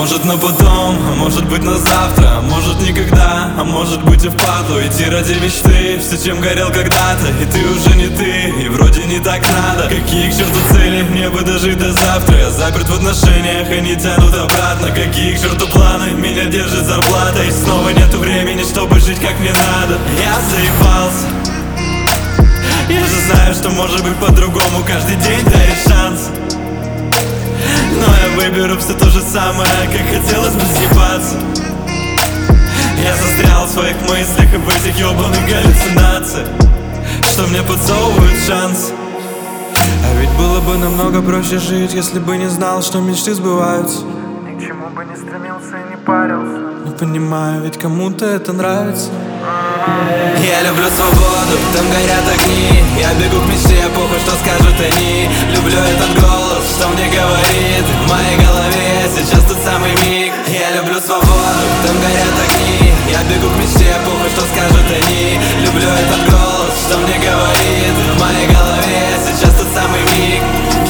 может на потом, а может быть на завтра, а может никогда, а может быть и впадлу идти ради мечты, все чем горел когда-то. И ты уже не ты, и вроде не так надо. Какие к черту цели, мне бы дожить до завтра. Я заперт в отношениях, они тянут обратно. Какие к черту планы, меня держит зарплата. И снова нету времени, чтобы жить как мне надо. Я заебался. Я же знаю, что может быть по-другому. Каждый день дарит шанс. Но я выберу все то же самое, как хотелось бы съебаться. Я застрял в своих мыслях и в этих ёбаных галлюцинациях, что мне подсовывают шанс. А ведь было бы намного проще жить, если бы не знал, что мечты сбываются. Ни к чему бы не стремился и не парился. Не понимаю, ведь кому-то это нравится. Я люблю свободу, там горят огни. Я бегу к мечте, похуй, что скажут они. Люблю этот голос, что мне говорит в моей голове сейчас тот самый миг. Я люблю свободу, там горят огни. Я бегу к мечте, похуй, что скажут они. Люблю этот голос, что мне говорит в моей голове сейчас тот самый миг.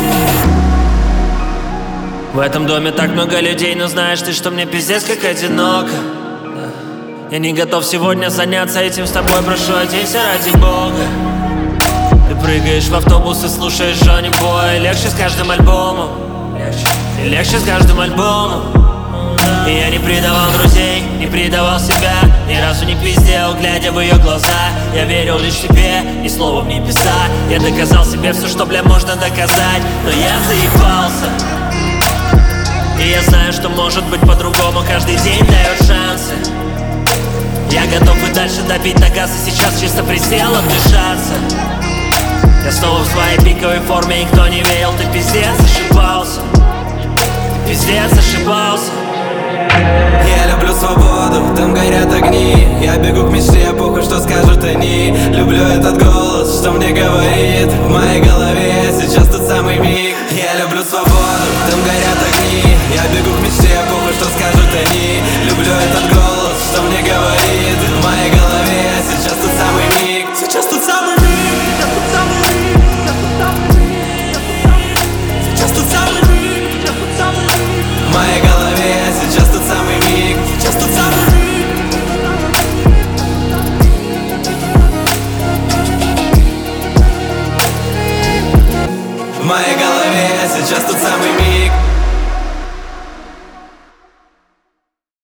В этом доме так много людей, но знаешь ты, что мне пиздец как одиноко. Я не готов сегодня заняться этим с тобой, прошу, оденься ради бога. Ты прыгаешь в автобус и слушаешь Джонни Бой. Легче с каждым альбомом, легче с каждым альбомом. И я не предавал друзей, не предавал себя, ни разу не пиздел, глядя в ее глаза. Я верил лишь себе, ни слова в небеса. Я доказал себе все, что, бля, можно доказать. Но я заебался. И я знаю, что может быть по-другому. Каждый день дает шансы. Я готов и дальше давить на газ, и сейчас чисто присел отдышаться. Я снова в своей пиковой форме, и никто не верил. Ты пиздец ошибался. Ты пиздец ошибался. Я люблю свободу, там горят огни. Я бегу к мечте, похуй, что скажут они. Люблю этот голос, что мне говорит в моей голове